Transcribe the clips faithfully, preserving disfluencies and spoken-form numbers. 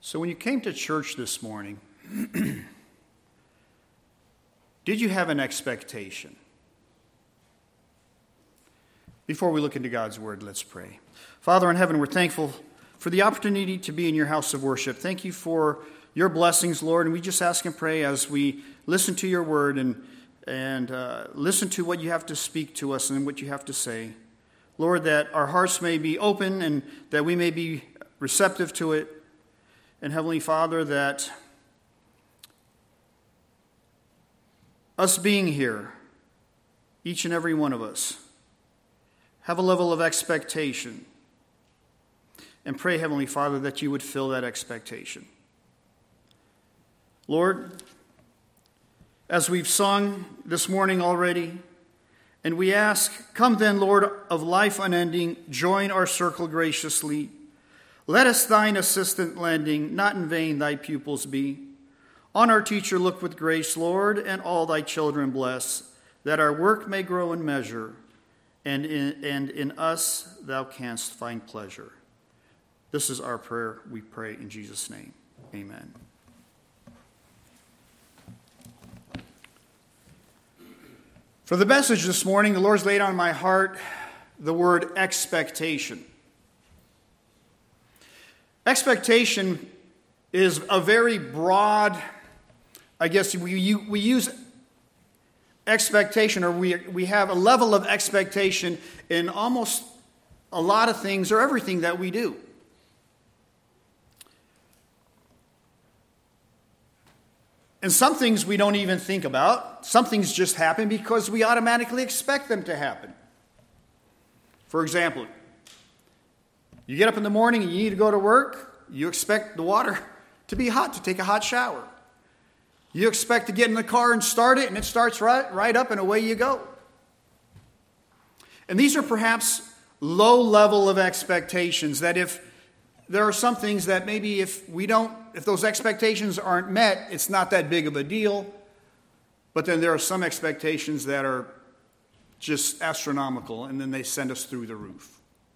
So when you came to church this morning, did you have an expectation? Before we look into God's word, let's pray. Father in heaven, we're thankful for the opportunity to be in your house of worship. Thank you for your blessings, Lord, and we just ask and pray as we listen to your word and, and uh, listen to what you have to speak to us and what you have to say. Lord, that our hearts may be open and that we may be receptive to it. And Heavenly Father, that us being here, each and every one of us, have a level of expectation. And pray, Heavenly Father, that you would fill that expectation. Lord, as we've sung this morning already, and we ask, come then, Lord of life unending, join our circle graciously. Let us thine assistant lending, not in vain thy pupils be. On our teacher look with grace, Lord, and all thy children bless, that our work may grow in measure, and in, and in us thou canst find pleasure. This is our prayer, we pray in Jesus' name. Amen. For the message this morning, the Lord's laid on my heart the word expectation. Expectation is a very broad, I guess we, we use expectation, or we, we have a level of expectation in almost a lot of things or everything that we do. And some things we don't even think about. Some things just happen because we automatically expect them to happen. For example, you get up in the morning and you need to go to work. You expect the water to be hot, to take a hot shower. You expect to get in the car and start it, and it starts right, right up, and away you go. And these are perhaps low level of expectations that if there are some things that maybe if we don't, if those expectations aren't met, it's not that big of a deal. But then there are some expectations that are just astronomical, and then they send us through the roof.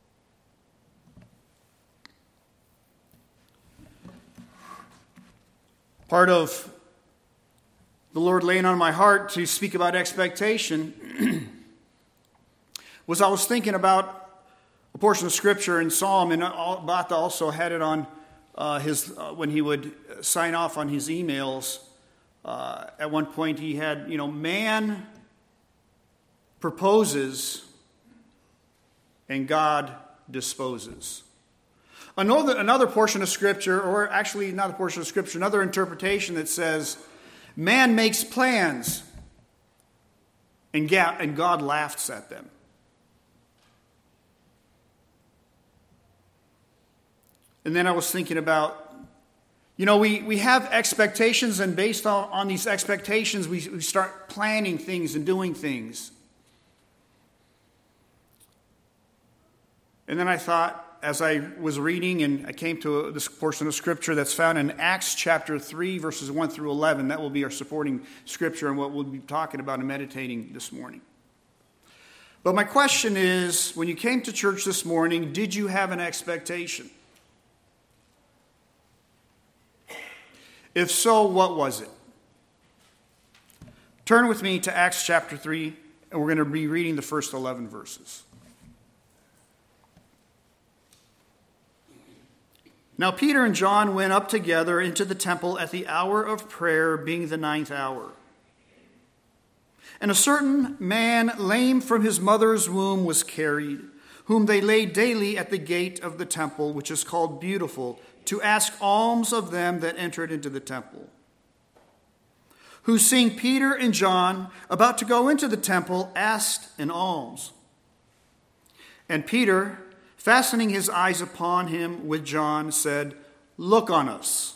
Part of the Lord laying on my heart to speak about expectation was I was thinking about a portion of Scripture in Psalm, and Bata also had it on uh, his, uh, when he would sign off on his emails. Uh, at one point he had, you know, man proposes and God disposes. Another, another portion of Scripture, or actually not a portion of Scripture, another interpretation that says, man makes plans and God laughs at them. And then I was thinking about, you know, we, we have expectations, and based on, on these expectations, we, we start planning things and doing things. And then I thought, as I was reading, and I came to this portion of Scripture that's found in Acts chapter three, verses one through eleven. That will be our supporting Scripture and what we'll be talking about and meditating this morning. But my question is, when you came to church this morning, did you have an expectation? If so, what was it? Turn with me to Acts chapter three, and we're going to be reading the first eleven verses. Now Peter and John went up together into the temple at the hour of prayer, being the ninth hour. And a certain man, lame from his mother's womb, was carried, whom they laid daily at the gate of the temple, which is called Beautiful, to ask alms of them that entered into the temple. Who, seeing Peter and John about to go into the temple, asked an alms. And Peter, fastening his eyes upon him with John, said, "Look on us."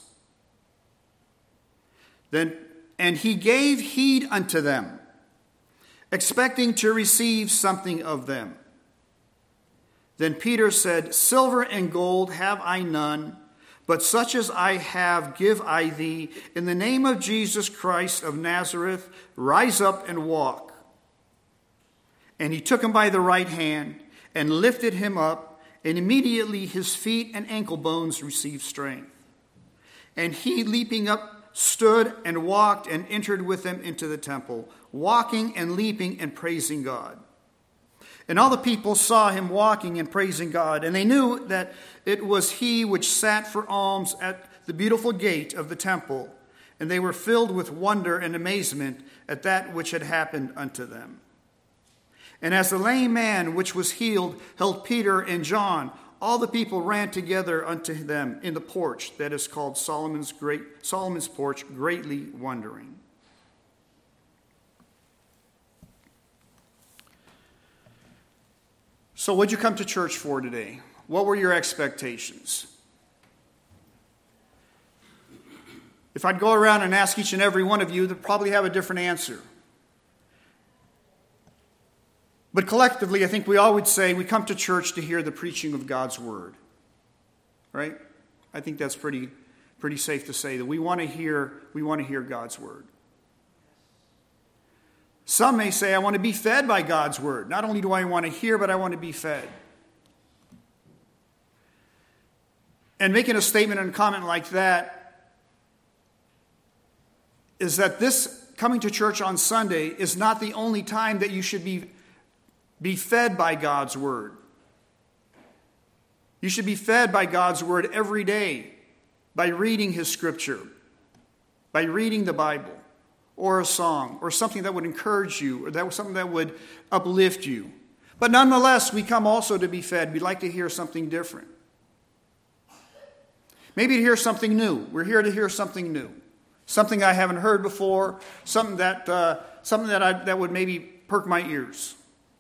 Then, and he gave heed unto them, expecting to receive something of them. Then Peter said, "Silver and gold have I none, but such as I have give I thee. In the name of Jesus Christ of Nazareth, rise up and walk." And he took him by the right hand and lifted him up, and immediately his feet and ankle bones received strength. And he, leaping up, stood and walked and entered with them into the temple, walking and leaping and praising God. And all the people saw him walking and praising God, and they knew that it was he which sat for alms at the beautiful gate of the temple. And they were filled with wonder and amazement at that which had happened unto them. And as the lame man which was healed held Peter and John, all the people ran together unto them in the porch that is called Solomon's great Solomon's porch, greatly wondering. So what'd you come to church for today? What were your expectations? If I'd go around and ask each and every one of you, they'd probably have a different answer. But collectively, I think we all would say we come to church to hear the preaching of God's word. Right? I think that's pretty, pretty safe to say that we want to hear, we want to hear God's word. Some may say, I want to be fed by God's word. Not only do I want to hear, but I want to be fed. And making a statement and comment like that is that this coming to church on Sunday is not the only time that you should be, be fed by God's word. You should be fed by God's word every day by reading his scripture, by reading the Bible, or a song, or something that would encourage you, or that was something that would uplift you. But nonetheless, we come also to be fed. We'd like to hear something different. Maybe to hear something new. We're here to hear something new. Something I haven't heard before, something that uh, something that I, that would maybe perk my ears.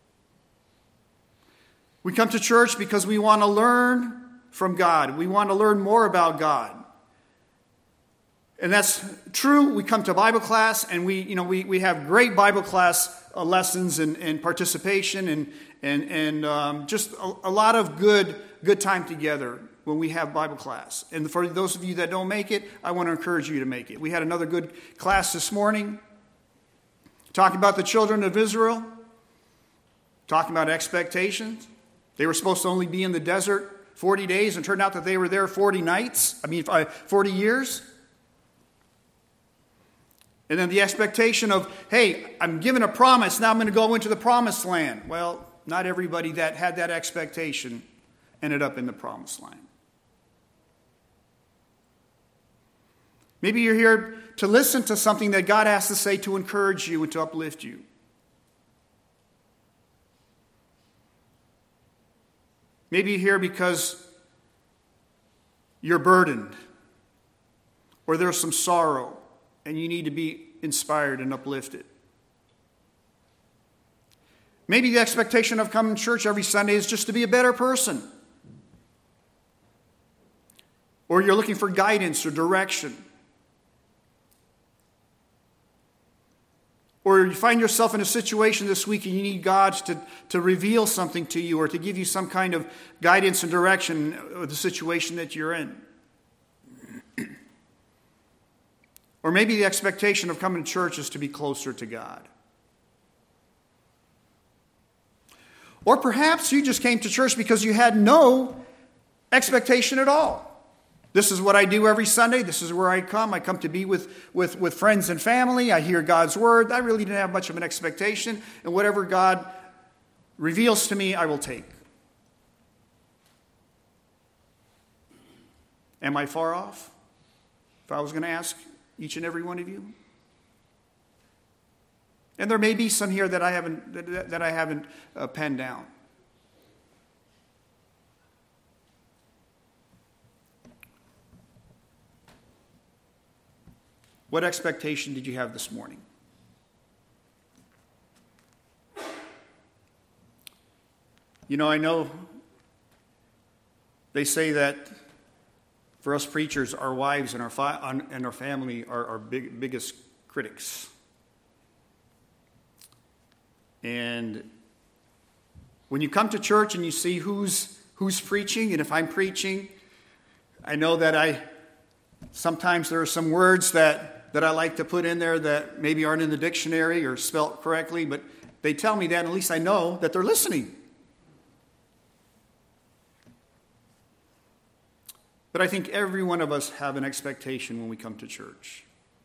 We come to church because we want to learn from God. We want to learn more about God. And that's true. We come to Bible class, and we, you know, we, we have great Bible class uh, lessons and, and participation, and and and um, just a, a lot of good good time together when we have Bible class. And for those of you that don't make it, I want to encourage you to make it. We had another good class this morning, talking about the children of Israel, talking about expectations. They were supposed to only be in the desert forty days, and turned out that they were there forty nights. I mean, forty years. And then the expectation of, hey, I'm given a promise, now I'm going to go into the promised land. Well, not everybody that had that expectation ended up in the promised land. Maybe you're here to listen to something that God has to say to encourage you and to uplift you. Maybe you're here because you're burdened, or there's some sorrow, and you need to be inspired and uplifted. Maybe the expectation of coming to church every Sunday is just to be a better person. Or you're looking for guidance or direction. Or you find yourself in a situation this week and you need God to, to reveal something to you or to give you some kind of guidance and direction of the situation that you're in. Or maybe the expectation of coming to church is to be closer to God. Or perhaps you just came to church because you had no expectation at all. This is what I do every Sunday. This is where I come. I come to be with, with, with friends and family. I hear God's word. I really didn't have much of an expectation. And whatever God reveals to me, I will take. Am I far off? If I was going to ask each and every one of you. And there may be some here that I haven't that, that I haven't uh, penned down. What expectation did you have this morning? You know, I know they say that for us preachers, our wives and our fi- and our family are our big, biggest critics. And when you come to church and you see who's who's preaching, and if I'm preaching, I know that I sometimes there are some words that, that I like to put in there that maybe aren't in the dictionary or spelt correctly, but they tell me that, and at least I know that they're listening. But I think every one of us have an expectation when we come to church.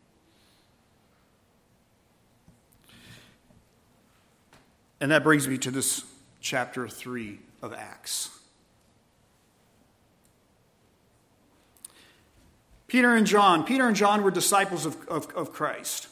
And that brings me to this chapter three of Acts. Peter and John. Peter and John were disciples of, of, of Christ.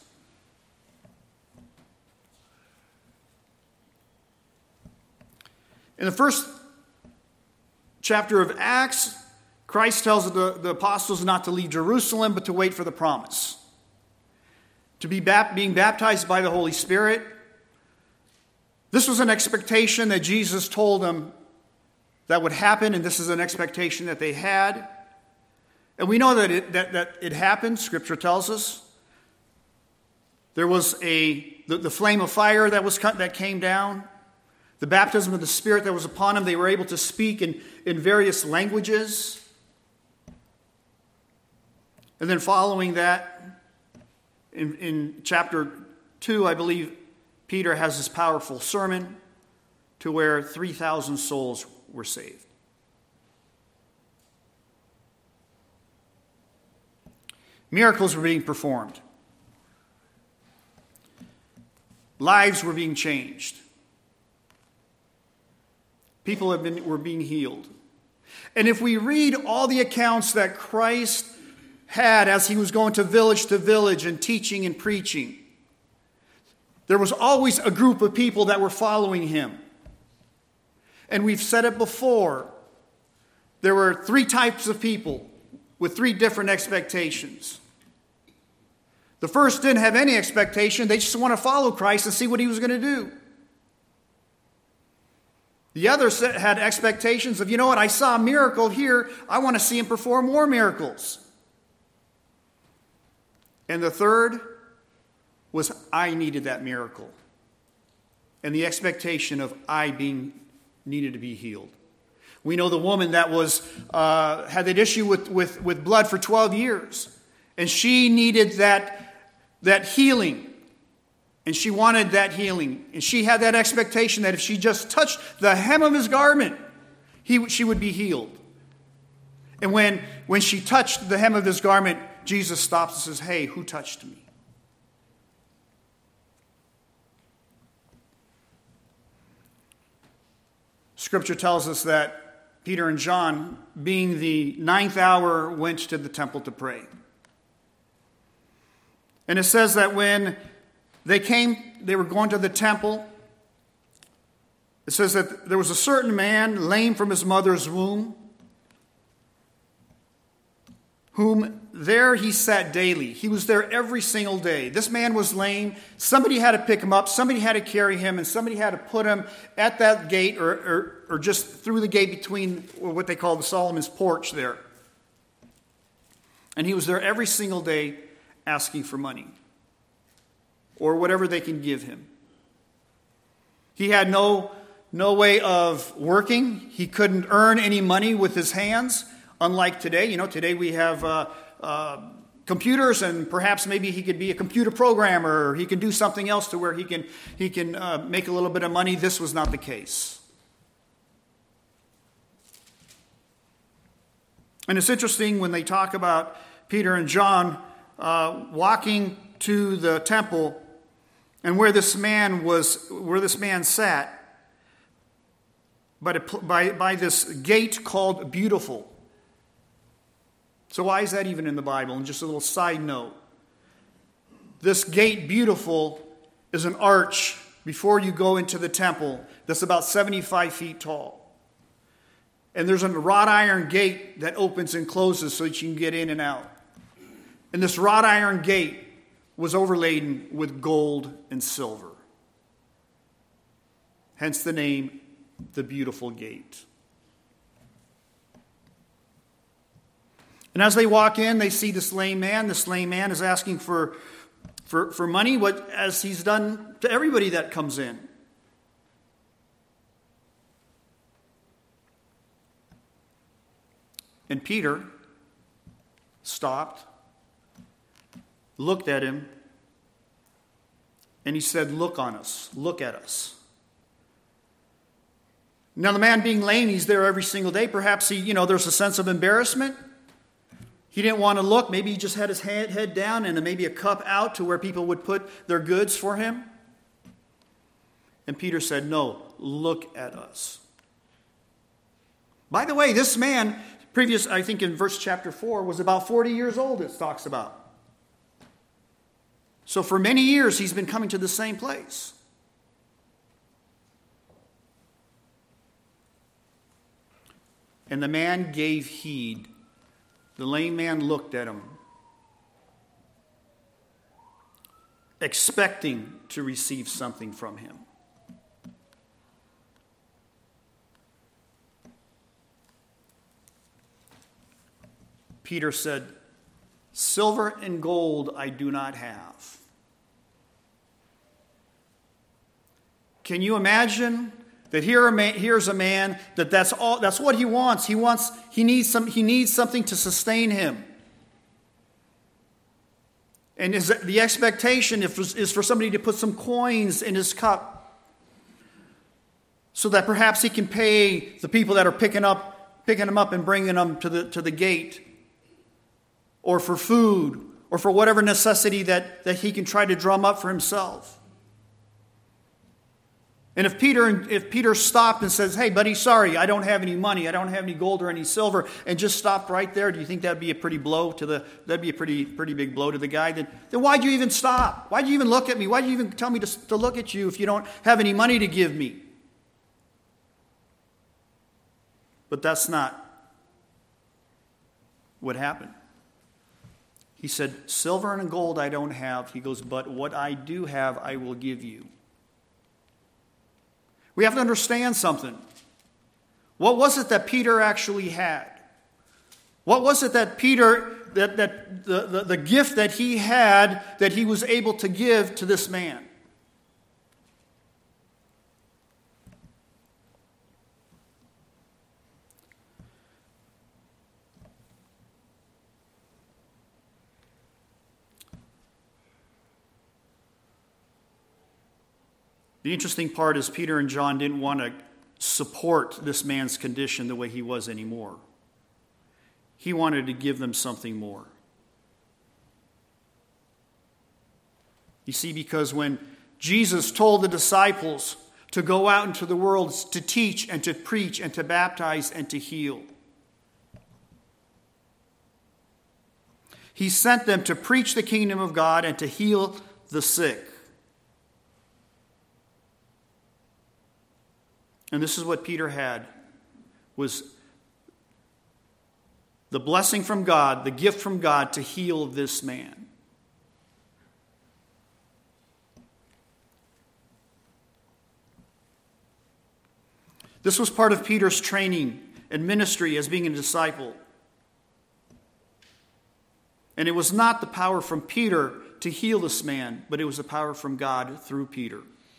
In the first chapter of Acts, Christ tells the, the apostles not to leave Jerusalem, but to wait for the promise. To be bap- being baptized by the Holy Spirit. This was an expectation that Jesus told them that would happen, and this is an expectation that they had. And we know that it, that, that it happened. Scripture tells us. There was a the, the flame of fire that was cut, that came down. The baptism of the Spirit that was upon them. They were able to speak in, in various languages. And then following that, in, in chapter two, I believe, Peter has this powerful sermon to where three thousand souls were saved. Miracles were being performed. Lives were being changed. People have been, were being healed. And if we read all the accounts that Christ had as he was going to village to village and teaching and preaching, there was always a group of people that were following him. And we've said it before. There were three types of people with three different expectations. The first didn't have any expectation. They just want to follow Christ and see what he was going to do. The others had expectations of, you know what, I saw a miracle here. I want to see him perform more miracles. And the third was, I needed that miracle. And the expectation of I being needed to be healed. We know the woman that was uh, had that issue with, with, with blood for twelve years. And she needed that, that healing. And she wanted that healing. And she had that expectation that if she just touched the hem of his garment, he, she would be healed. And when, when she touched the hem of his garment, Jesus stops and says, hey, who touched me? Scripture tells us that Peter and John, being the ninth hour, went to the temple to pray. And it says that when they came, they were going to the temple. It says that there was a certain man, lame from his mother's womb, whom there he sat daily. He was there every single day. This man was lame. Somebody had to pick him up. Somebody had to carry him. And somebody had to put him at that gate or, or, or just through the gate between what they call the Solomon's porch there. And he was there every single day asking for money or whatever they can give him. He had no, no way of working. He couldn't earn any money with his hands. Unlike today, you know, today we have uh, uh, computers, and perhaps maybe he could be a computer programmer, or he can do something else to where he can he can uh, make a little bit of money. This was not the case. And it's interesting when they talk about Peter and John uh, walking to the temple, and where this man was, where this man sat, by by by this gate called Beautiful. So why is that even in the Bible? And just a little side note. This gate Beautiful is an arch before you go into the temple that's about seventy-five feet tall. And there's a wrought iron gate that opens and closes so that you can get in and out. And this wrought iron gate was overladen with gold and silver. Hence the name, the Beautiful Gate. And as they walk in, they see this lame man. This lame man is asking for, for, for money, what, as he's done to everybody that comes in. And Peter stopped, looked at him, and he said, look on us, look at us. Now the man being lame, he's there every single day. Perhaps he, you know, there's a sense of embarrassment. He didn't want to look. Maybe he just had his head, head down and maybe a cup out to where people would put their goods for him. And Peter said, no, look at us. By the way, this man, previous, I think in verse chapter four, was about forty years old, it talks about. So for many years, he's been coming to the same place. And the man gave heed. The lame man looked at him, expecting to receive something from him. Peter said, silver and gold I do not have. Can you imagine that here a man, here's a man that that's all that's what he wants. He wants he needs some he needs something to sustain him. And is the expectation is for somebody to put some coins in his cup so that perhaps he can pay the people that are picking up picking him up and bringing them to the to the gate, or for food, or for whatever necessity that, that he can try to drum up for himself. And if Peter if Peter stopped and says, hey, buddy, sorry, I don't have any money, I don't have any gold or any silver, and just stopped right there, do you think that'd be a pretty blow to the that'd be a pretty pretty big blow to the guy? Then, then why'd you even stop? Why'd you even look at me? Why'd you even tell me to, to look at you if you don't have any money to give me? But that's not what happened. He said, silver and gold I don't have. He goes, but what I do have I will give you. We have to understand something. What was it that Peter actually had? What was it that Peter, that, that the, the, the gift that he had that he was able to give to this man? The interesting part is Peter and John didn't want to support this man's condition the way he was anymore. He wanted to give them something more. You see, because when Jesus told the disciples to go out into the world to teach and to preach and to baptize and to heal, he sent them to preach the kingdom of God and to heal the sick. And this is what Peter had, was the blessing from God, the gift from God to heal this man. This was part of Peter's training and ministry as being a disciple. And it was not the power from Peter to heal this man, but it was the power from God through Peter.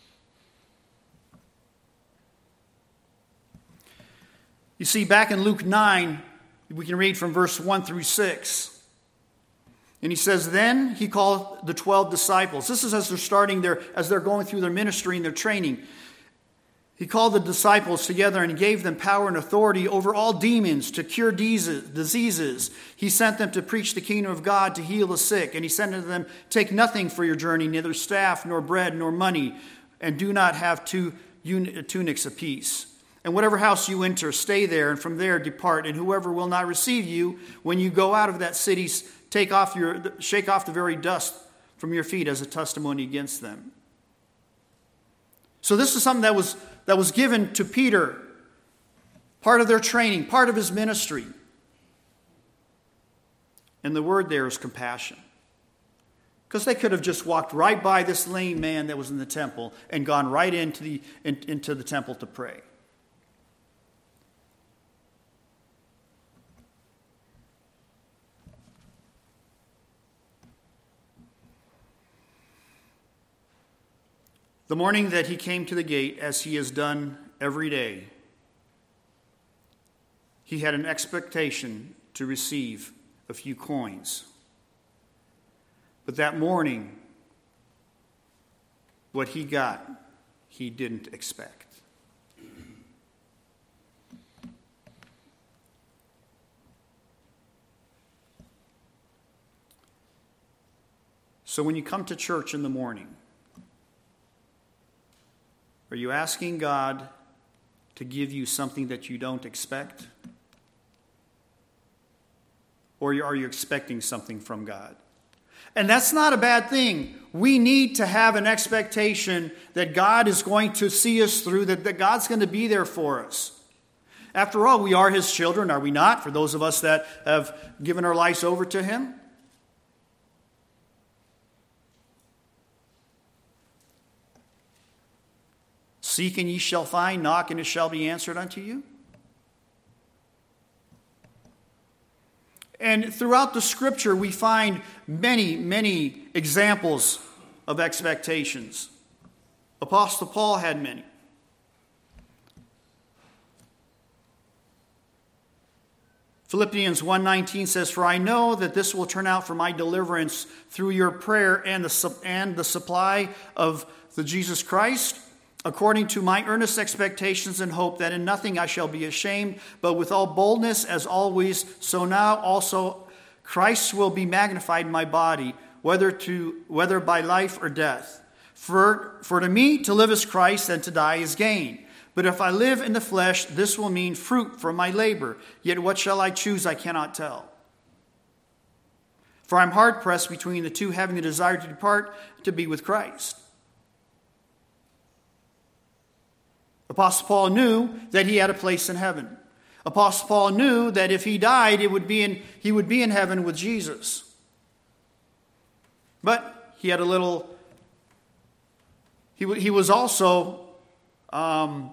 You see, back in Luke nine, we can read from verse one through six. And he says, then he called the twelve disciples. This is as they're starting their, as they're going through their ministry and their training. He called the disciples together and gave them power and authority over all demons to cure diseases. He sent them to preach the kingdom of God, to heal the sick. And he said to them, take nothing for your journey, neither staff, nor bread, nor money, and do not have two tunics apiece. And whatever house you enter, stay there, and from there depart. And whoever will not receive you, when you go out of that city, take off your, shake off the very dust from your feet as a testimony against them. So this is something that was, that was given to Peter, part of their training, part of his ministry. And the word there is compassion. Because they could have just walked right by this lame man that was in the temple and gone right into the, in, into the temple to pray. The morning that he came to the gate, as he has done every day, he had an expectation to receive a few coins. But that morning, what he got, he didn't expect. So when you come to church in the morning, are you asking God to give you something that you don't expect? Or are you expecting something from God? And that's not a bad thing. We need to have an expectation that God is going to see us through, that, that God's going to be there for us. After all, we are His children, are we not? For those of us that have given our lives over to Him. Seek and ye shall find, knock and it shall be answered unto you. And throughout the Scripture, we find many, many examples of expectations. Apostle Paul had many. Philippians one nineteen says, "For I know that this will turn out for my deliverance through your prayer and the, and the supply of the Jesus Christ, according to my earnest expectations and hope that in nothing I shall be ashamed, but with all boldness as always, so now also Christ will be magnified in my body, whether to whether by life or death. For, for to me to live is Christ, and to die is gain. But if I live in the flesh, this will mean fruit from my labor. Yet what shall I choose, I cannot tell. For I am hard-pressed between the two, having the desire to depart to be with Christ." Apostle Paul knew that he had a place in heaven. Apostle Paul knew that if he died, it would be in, he would be in heaven with Jesus. But he had a little, he, he was also, um,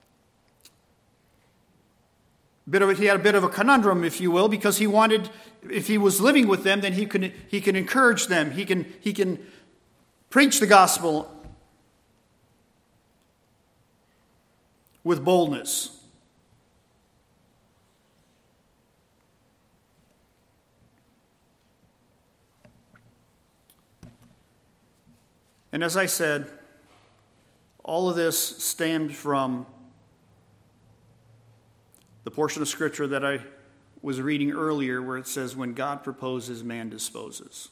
bit of a, he had a bit of a conundrum, if you will, because he wanted, if he was living with them, then he can he can encourage them. He can he can preach the gospel with boldness. And as I said, all of this stemmed from the portion of Scripture that I was reading earlier, where it says, "When God proposes, man disposes."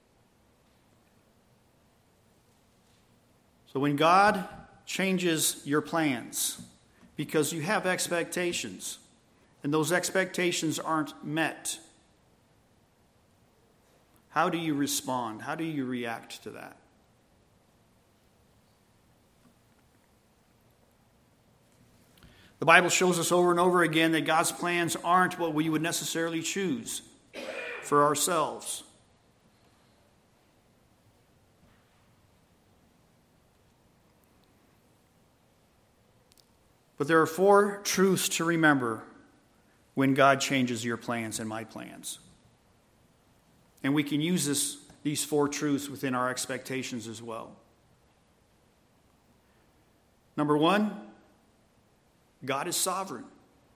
So when God changes your plans, because you have expectations, and those expectations aren't met, how do you respond? How do you react to that? The Bible shows us over and over again that God's plans aren't what we would necessarily choose for ourselves. But there are four truths to remember when God changes your plans and my plans. And we can use this, these four truths within our expectations as well. Number one, God is sovereign.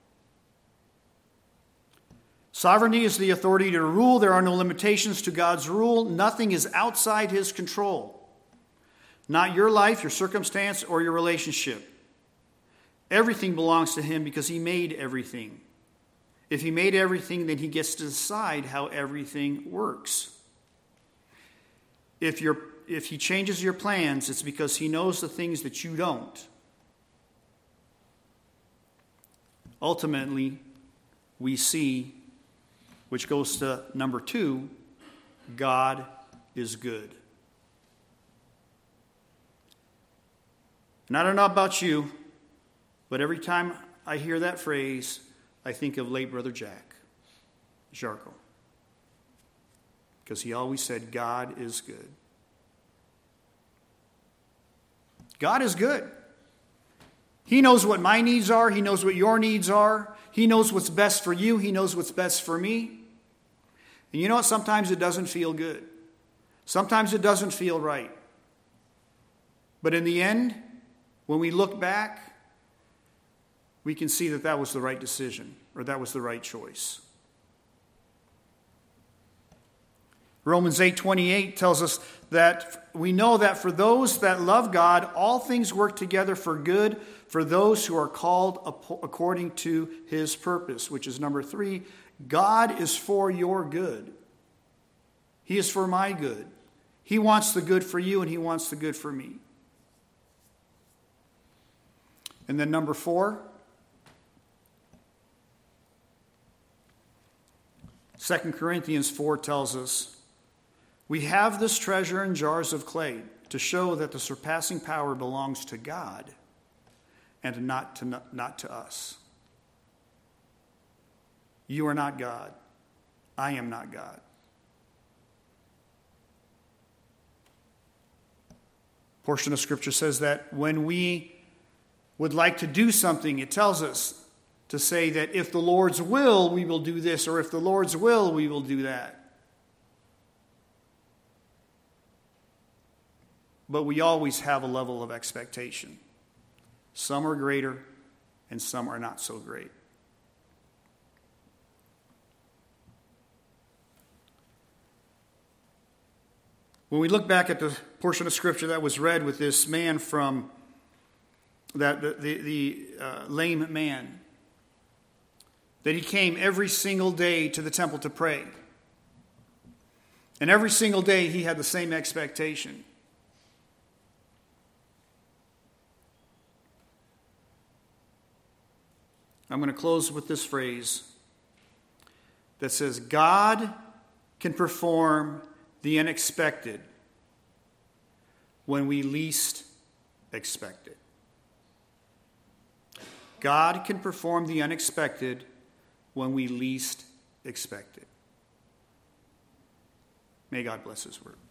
Sovereignty is the authority to rule. There are no limitations to God's rule. Nothing is outside His control. Not your life, your circumstance, or your relationship. Everything belongs to Him because He made everything. If He made everything, then He gets to decide how everything works. If you're, if He changes your plans, it's because He knows the things that you don't. Ultimately, we see, which goes to number two, God is good. And I don't know about you, but every time I hear that phrase, I think of late Brother Jack Jarko. Because he always said, God is good. God is good. He knows what my needs are. He knows what your needs are. He knows what's best for you. He knows what's best for me. And you know what? Sometimes it doesn't feel good. Sometimes it doesn't feel right. But in the end, when we look back, we can see that that was the right decision, or that was the right choice. Romans eight twenty-eight tells us that we know that for those that love God, all things work together for good, for those who are called according to His purpose, which is number three. God is for your good. He is for my good. He wants the good for you, and he wants the good for me. And then number four, Second Corinthians four tells us, we have this treasure in jars of clay to show that the surpassing power belongs to God and not to, not to us. You are not God. I am not God. Portion of Scripture says that when we would like to do something, it tells us to say that if the Lord's will, we will do this, or if the Lord's will, we will do that. But we always have a level of expectation. Some are greater, and some are not so great. When we look back at the portion of Scripture that was read with this man from that the, the, the uh, lame man, that he came every single day to the temple to pray. And every single day he had the same expectation. I'm going to close with this phrase that says, God can perform the unexpected when we least expect it. God can perform the unexpected when we least expect it. May God bless his word.